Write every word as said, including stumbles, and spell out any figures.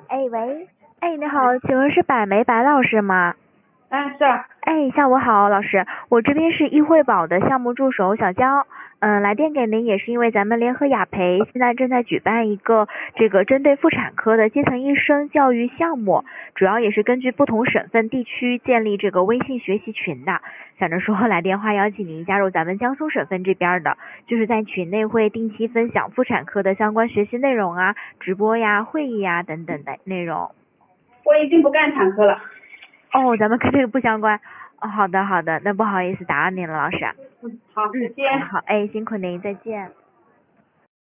哎喂，哎你好，请问是百梅白老师吗？ 嗯，是啊。 哎，下午好，老师，我这边是易惠宝的项目助手小娇，嗯，来电给您也是因为咱们联合雅培现在正在举办一个这个针对妇产科的基层医生教育项目，主要也是根据不同省份地区建立这个微信学习群的，想着说来电话邀请您加入咱们江苏省份这边的，就是在群内会定期分享妇产科的相关学习内容啊，直播呀、会议呀等等的内容。 我已经不干产科了。 哦，咱们跟这个不相关。哦，好的好的，那不好意思打扰您了，老师。 嗯，好，再嗯， 见。 好好，哎，辛苦您，再见。